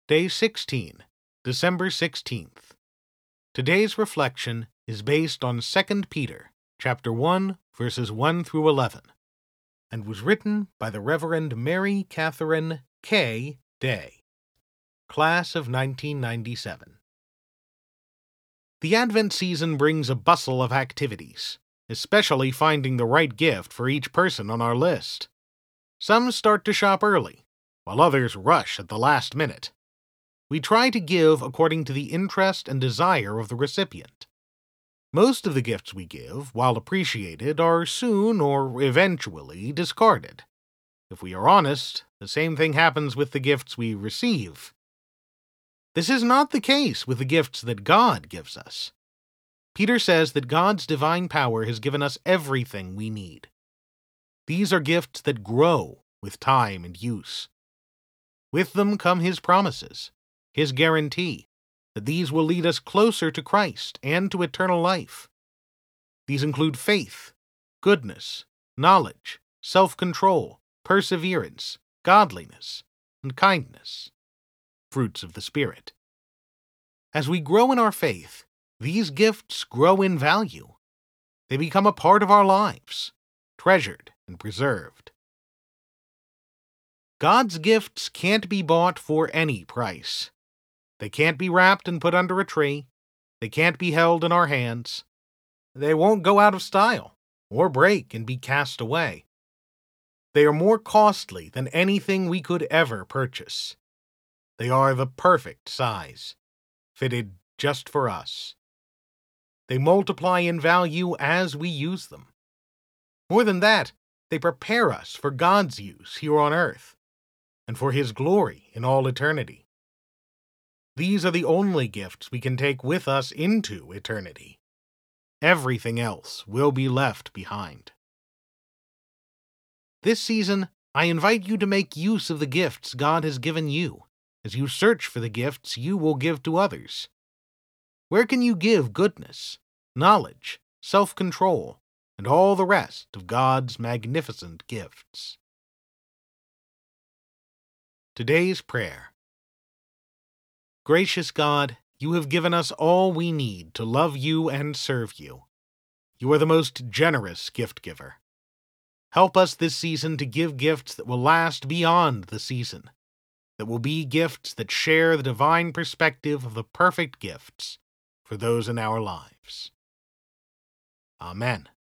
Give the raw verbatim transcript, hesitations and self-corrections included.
Day sixteen, December sixteenth. Today's reflection is based on Second Peter, chapter one, verses one through eleven, and was written by the Reverend Mary Catherine K. Day, class of nineteen ninety-seven. The Advent season brings a bustle of activities, especially finding the right gift for each person on our list. Some start to shop early, while others rush at the last minute. We try to give according to the interest and desire of the recipient. Most of the gifts we give, while appreciated, are soon or eventually discarded. If we are honest, the same thing happens with the gifts we receive. This is not the case with the gifts that God gives us. Peter says that God's divine power has given us everything we need. These are gifts that grow with time and use. With them come His promises, His guarantee that these will lead us closer to Christ and to eternal life. These include faith, goodness, knowledge, self-control, perseverance, godliness, and kindness, fruits of the Spirit. As we grow in our faith, these gifts grow in value. They become a part of our lives, treasured and preserved. God's gifts can't be bought for any price. They can't be wrapped and put under a tree. They can't be held in our hands. They won't go out of style or break and be cast away. They are more costly than anything we could ever purchase. They are the perfect size, fitted just for us. They multiply in value as we use them. More than that, they prepare us for God's use here on earth, and for His glory in all eternity. These are the only gifts we can take with us into eternity. Everything else will be left behind. This season, I invite you to make use of the gifts God has given you, as you search for the gifts you will give to others. Where can you give goodness, knowledge, self-control, and all the rest of God's magnificent gifts? Today's prayer. Gracious God, you have given us all we need to love you and serve you. You are the most generous gift giver. Help us this season to give gifts that will last beyond the season, that will be gifts that share the divine perspective of the perfect gifts for those in our lives. Amen.